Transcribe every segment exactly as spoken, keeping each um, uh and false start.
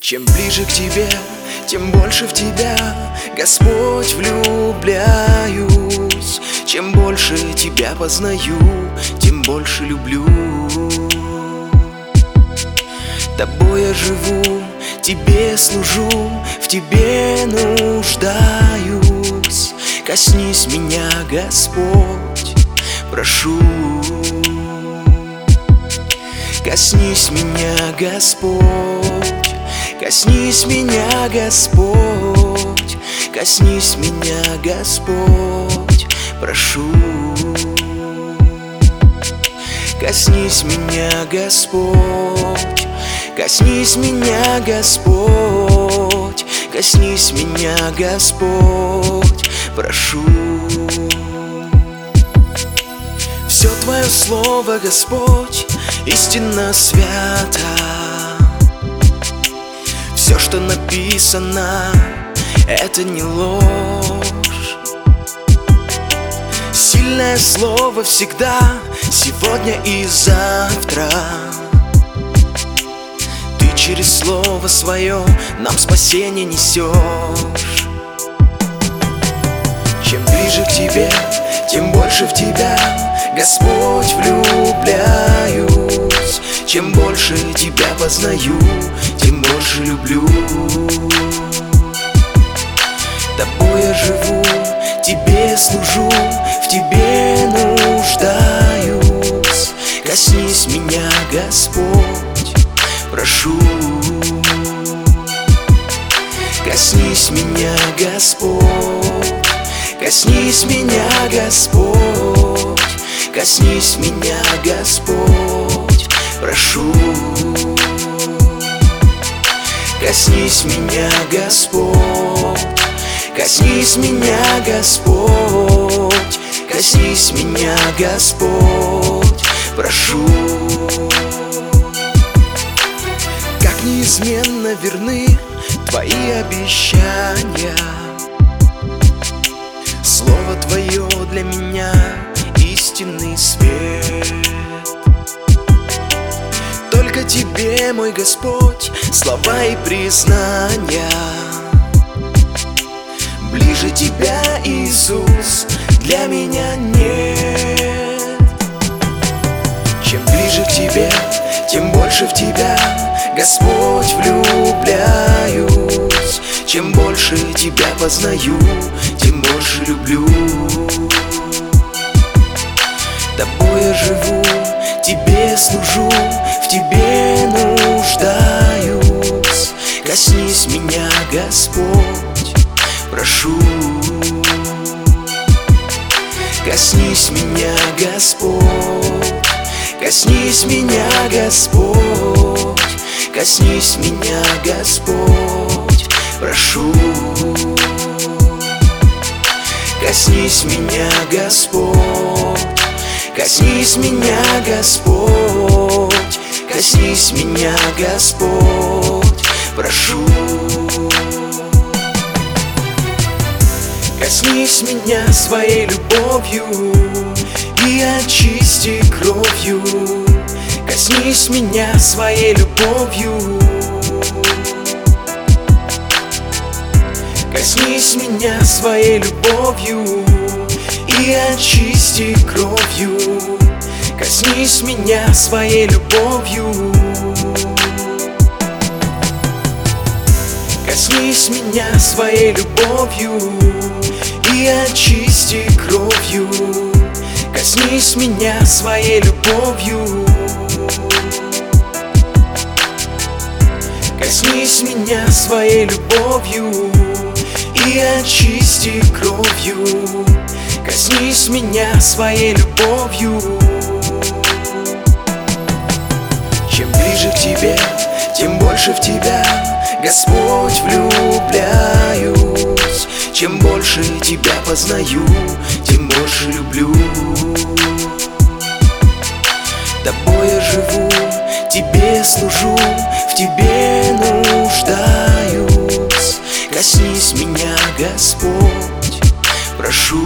Чем ближе к тебе, тем больше в тебя, Господь, влюбляюсь. Чем больше тебя познаю, тем больше люблю. Тобой я живу, тебе служу, в тебе нуждаюсь. Коснись меня, Господь, прошу. Коснись меня, Господь, коснись меня, Господь, коснись меня, Господь, прошу. Коснись меня, Господь, коснись меня, Господь, коснись меня, Господь, прошу. Все Твое слово, Господь, истинно свято. Все, что написано, это не ложь. Сильное слово всегда, сегодня и завтра. Ты через слово свое нам спасение несешь. Чем ближе к тебе, тем больше в тебя, Господь, влюбляюсь. Чем больше тебя познаю, тем больше люблю. Тобой я живу, тебе служу, в тебе нуждаюсь. Коснись меня, Господь, прошу. Коснись меня, Господь, коснись меня, Господь, коснись меня, Господь, прошу. Коснись меня, Господь, коснись меня, Господь, коснись меня, Господь, прошу. Как неизменно верны Твои обещания, Слово Твое для меня истинный свет. Только Тебе, мой Господь, слова и признания. Ближе Тебя, Иисус, для меня нет. Чем ближе к Тебе, тем больше в Тебя, Господь, влюбляюсь. Чем больше Тебя познаю, тем больше люблю. Тобой я живу, тебе служу, в тебе нуждаюсь. Коснись меня, Господь, прошу. Коснись меня, Господь, коснись меня, Господь, коснись меня, Господь, прошу. Коснись меня, Господь, коснись меня, Господь, коснись меня, Господь, прошу. Коснись меня своей любовью и очисти кровью. Коснись меня своей любовью. Коснись меня своей любовью и очисти кровью. Коснись меня своей любовью. Коснись меня своей любовью и очисти кровью. Коснись меня своей любовью. Коснись меня своей любовью и очисти кровью. Коснись меня своей любовью. Чем ближе к Тебе, тем больше в Тебя, Господь, влюбляюсь. Чем больше Тебя познаю, тем больше люблю. Тобой я живу, тебе служу, в тебе нуждаюсь. Коснись меня, Господь, прошу.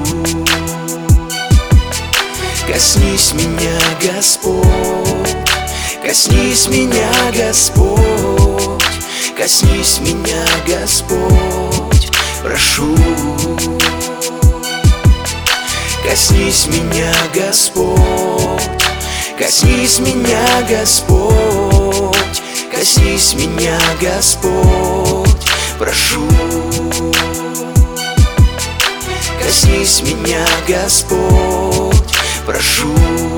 Коснись меня, Господь, коснись меня, Господь, коснись меня, Господь, прошу. Коснись меня, Господь, коснись меня, Господь, коснись меня, Господь, прошу. Коснись меня, Господь, прошу.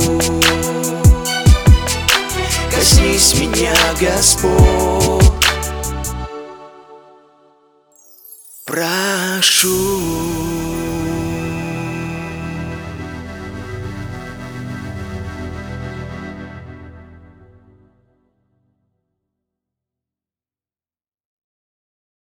Коснись меня, Господь, прошу.